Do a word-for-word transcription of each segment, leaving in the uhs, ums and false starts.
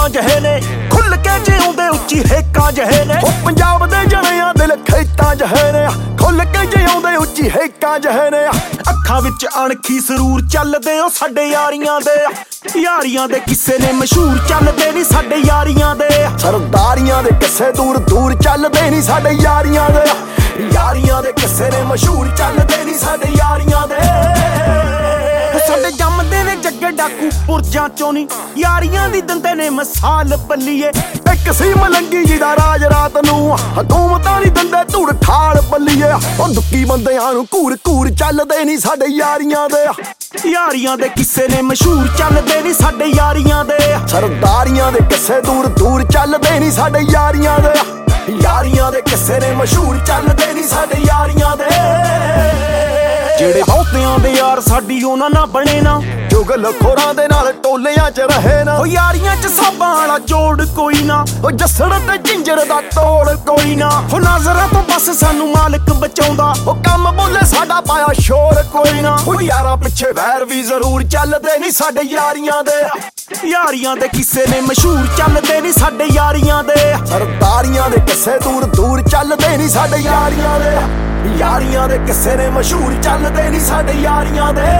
ਖੇਤਾਂ ਜਿਹੇ ਨੇ ਖੁੱਲ ਕੇ ਜਿਉਂਦੇ ਉੱਚੀ ਹੇਕਾਂ ਜਿਹੇ ਨੇ ਉਹ ਪੰਜਾਬ ਦੇ ਜਣਿਆਂ ਦਿਲ ਖੇਤਾਂ ਜਿਹੇ ਨੇ ਖੁੱਲ ਕੇ ਜਿਉਂਦੇ ਉੱਚੀ ਹੇਕਾਂ ਜਿਹੇ ਨੇ ਅੱਖਾਂ ਵਿੱਚ ਅਣਖੀ ਸਰੂਰ ਚੱਲਦੇ ਉਹ ਸਾਡੇ ਯਾਰੀਆਂ ਦੇ ਯਾਰੀਆਂ ਦੇ ਕਿੱਸੇ ਨੇ ਮਸ਼ਹੂਰ ਚੱਲਦੇ ਨਹੀਂ ਸਾਡੇ ਯਾਰੀਆਂ ਦੇ ਸਰਦਾਰੀਆਂ ਦੇ ਕਿੱਸੇ ਦੂਰ ਦੂਰ ਚੱਲਦੇ ਨਹੀਂ ਸਾਡੇ ਯਾਰੀਆਂ ਦੇ ਯਾਰੀਆਂ ਦੇ ਕਿੱਸੇ ਨੇ ਮਸ਼ਹੂਰ ਚੱਲਦੇ ਨਹੀਂ ਸਾਡੇ ਯਾਰੀਆਂ ਦੇ ਸਾਡੇ ਜੰਮਦੇ ਨੇ ਜੱਗੇ ਡਾਕੂ ਪੁਰਜਾਂ ਚੋਂ ਨੀ ਯਾਰੀਆਂ ਦੀ ਦਿੰਦੇ ਨੇ ਮਿਸਾਲ ਬੱਲੀਏ ਇੱਕ ਸੀ ਮਲੰਗੀ ਜੀ ਦਾ ਰਾਜ ਰਾਤ ਨੂੰ ਹਕੂਮਤਾਂ ਦੀ ਦਿੰਦੇ ਧੂੜ ਠਾਲ ਬੱਲੀਏ ਉਹ ਦੁੱਕੀ ਬੰਦਿਆਂ ਨੂੰ ਘੂਰ ਘੂਰ ਚੱਲਦੇ ਨਹੀਂ ਸਾਡੇ ਯਾਰੀਆਂ ਦੇ ਯਾਰੀਆਂ ਦੇ ਕਿੱਸੇ ਨੇ ਮਸ਼ਹੂਰ ਚੱਲਦੇ ਨਹੀਂ ਸਾਡੇ ਯਾਰੀਆਂ ਦੇ ਸਰਦਾਰੀਆਂ ਦੇ ਕਿੱਸੇ ਦੂਰ ਦੂਰ ਚੱਲਦੇ ਨਹੀਂ ਸਾਡੇ ਯਾਰੀਆਂ ਦੇ ਯਾਰੀਆਂ ਦੇ ਕਿੱਸੇ ਨੇ ਮਸ਼ਹੂਰ ਚੱਲਦੇ ਨਹੀਂ ਸਾਡੇ ਯਾਰੀਆਂ ਦੇ ਜਿਹੜੇ ਬਹੁਤਿਆਂ ਦੇ ਯਾਰ ਸਾਡੀ ਉਹਨਾਂ ਨਾਲ ਬਣੇ ਨਾ ਚੁਗਲ ਖੋਰਾਂ ਦੇ ਨਾਲ ਟੋਲਿਆਂ 'ਚ ਰਹੇ ਨਾ ਉਹ ਯਾਰੀਆਂ 'ਚ ਸਾਬਾਂ ਵਾਲਾ ਜੋੜ ਕੋਈ ਨਾ ਉਹ ਜੱਸੜ ਤੇ ਜਿੰਜਰ ਦਾ ਤੋੜ ਕੋਈ ਨਾ ਉਹ ਨਜ਼ਰਾਂ ਤੋਂ ਬਸ ਸਾਨੂੰ ਮਾਲਕ ਬਚਾਉਂਦਾ ਉਹ ਕੰਮ ਬੋਲੇ ਸਾਡਾ ਪਾਇਆ ਸ਼ੋਰ ਕੋਈ ਨਾ ਉਹ ਯਾਰਾਂ ਪਿੱਛੇ ਵੈਰ ਵੀ ਜ਼ਰੂਰ ਚੱਲਦੇ ਨਹੀਂ ਸਾਡੇ ਯਾਰੀਆਂ ਦੇ ਯਾਰੀਆਂ ਦੇ ਕਿੱਸੇ ਨੇ ਮਸ਼ਹੂਰ ਚੱਲਦੇ ਨਹੀਂ ਸਾਡੇ ਯਾਰੀਆਂ ਦੇ ਸਰਦਾਰੀਆਂ ਦੇ ਕਿੱਸੇ ਦੂਰ ਦੂਰ ਚੱਲਦੇ ਨਹੀਂ ਸਾਡੇ ਯਾਰੀਆਂ ਦੇ ਯਾਰੀਆਂ ਦੇ ਕਿੱਸੇ ਨੇ ਮਸ਼ਹੂਰ ਚੱਲਦੇ ਨਹੀਂ ਸਾਡੇ ਯਾਰੀਆਂ ਦੇ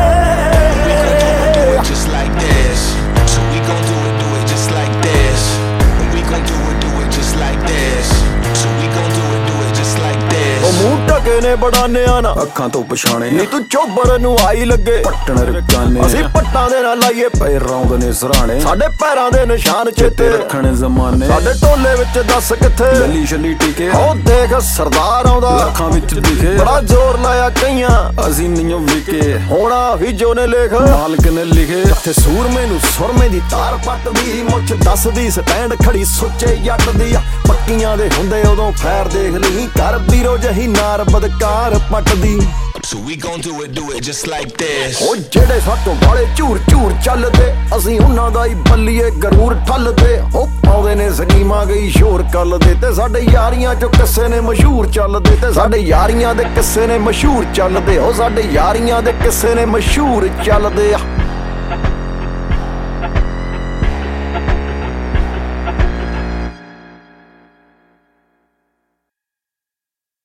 just like this, so we gon' do it, do it just like this. We gon' do it, do it just like this, so we gon' do it, do it just like this. ਉਹ ਮੂੰਹ ਢਕੇ ਨੇ ਬੜਾਨਿਆਂ ਨਾ ਅੱਖਾਂ ਤੋਂ ਪਛਾਣੇ ਨੀ ਤੂੰ ਚੋਬਰ ਨੂੰ ਆਈ ਲੱਗੇ ਪੱਟਣ ਰਕਾਨੇ ਅਸੀਂ ਪੱਟਾਂ ਦੇ ਨਾਲ ਲਾਈਏ ਪੈਰ ਰੌਂਦ ਨੇ ਸਰਾਣੇ ਸਾਡੇ ਪੈਰਾਂ ਦੇ ਨਿਸ਼ਾਨ ਚੇਤੇ ਰੱਖਣ ਜ਼ਮਾਨੇ ਸਾਡੇ ਟੋਲੇ ਵਿੱਚ ਦੱਸ ਕਿੱਥੇ ਲੱਲੀ ਛੱਲੀ ਟੀਕੇ ਉਹ ਦੇਖ ਸਰਦਾਰ ਆਉਂਦਾ ਅੱਖਾਂ ਵਿੱਚ ਦਿਖੇ ਬੜਾ ਜ਼ੋਰ ਲਾਇਆ ਕਈਆਂ ਅਸੀਂ ਨਹੀਂ ਵਿਕੇ ਹੋਣਾ ਵੀ ਜੋ ਨੇ ਲਿਖ ਮਾਲਕ ਨੇ ਲਿਖੇ ਇੱਥੇ ਸੂਰਮੇ ਨੂੰ ਸੁਰਮੇ ਦੀ ਤਾਰ ਪੱਟਦੀ ਮੁੱਛ ਦੱਸਦੀ ਸਟੈਂਡ ਖੜੀ ਸੁੱਚੇ ਜੱਟ ਦੀ ਪੱਕੀਆਂ ਦੇ ਹੁੰਦੇ ਉਦੋਂ ਫੈਰ ਦੇਖ ਲਈ ਕਰ ਵੀਰੋ ਜਹੀ ਨਾਰ ਬਦਕਾਰ ਪੱਟਦੀ So we gon' do it, do it just like this. ਉਹ ਜਿਹੜੇ ਸਾਤੋਂ ਬਾਲੇ ਝੂਰ ਝੂਰ ਚੱਲਦੇ ਅਸੀਂ ਉਹਨਾਂ ਦਾ ਹੀ ਬੱਲੀਏ ਗਰੂਰ ਠੱਲਦੇ ਉਹ ਪਾਉਂਦੇ ਨੇ ਸਕੀਮਾਂ ਗਈ ਸ਼ੋਰ ਕੱਲਦੇ ਤੇ ਸਾਡੇ ਯਾਰੀਆਂ ਚੋਂ ਕਿੱਸੇ ਨੇ ਮਸ਼ਹੂਰ ਚੱਲਦੇ ਤੇ ਸਾਡੇ ਯਾਰੀਆਂ ਦੇ ਕਿੱਸੇ ਨੇ ਮਸ਼ਹੂਰ ਚੱਲਦੇ ਉਹ ਸਾਡੇ ਯਾਰੀਆਂ ਦੇ ਕਿੱਸੇ ਨੇ ਮਸ਼ਹੂਰ ਚੱਲਦੇ ਆ